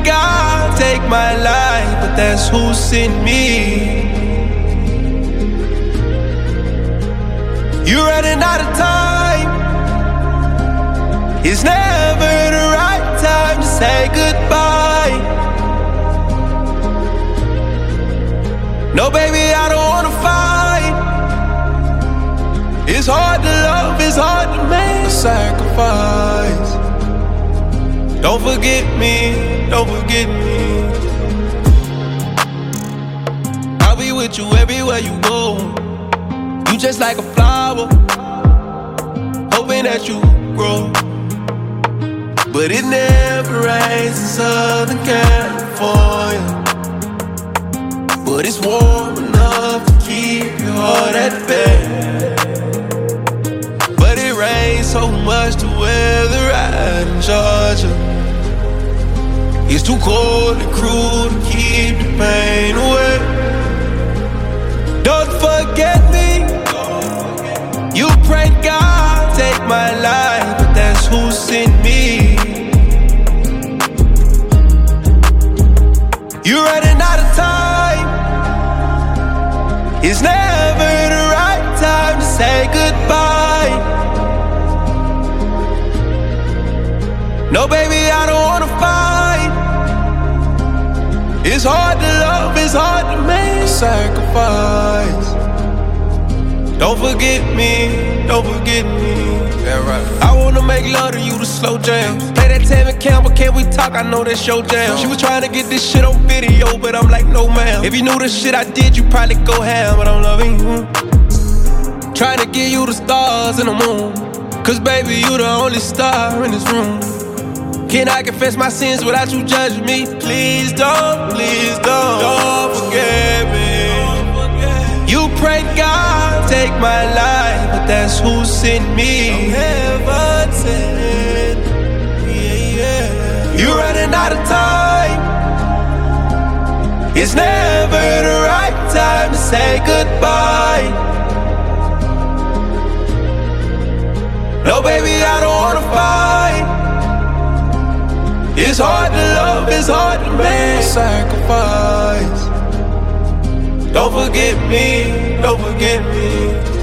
God take my life, but that's who sent me. You're running out of time. It's never the right time to say goodbye. No, baby, I don't wanna fight. It's hard to love, it's hard to make a sacrifice. Don't forget me, don't forget me. I'll be with you everywhere you go. You just like a flower, hoping that you grow. But it never rains in Southern California. But it's warm enough to keep your heart at bay. But it rains so much to weather out in Georgia. It's too cold and cruel to keep the pain away. Don't forget me. You pray God take my life, but that's who sent me. You're running out of time. It's never the right time to say goodbye. No, baby, I don't wanna fight. It's hard to love, it's hard to make a sacrifice. Don't forget me, don't forget me. Yeah, right. I wanna make love to you to slow jams. Play that Tammy Campbell, can we talk? I know that's your jam. She was trying to get this shit on video, but I'm like, no ma'am. If you knew the shit I did, you probably go ham, but I'm loving you. Trying to give you the stars and the moon, cause baby, you the only star in this room. Can I confess my sins without you judging me? Please don't forget me. You pray God take my life, but that's who sent me. Heaven sent. You're running out of time. It's never the right time to say goodbye. No, baby, I don't wanna fight. It's hard to love, it's hard to make a sacrifice. Don't forget me, don't forget me.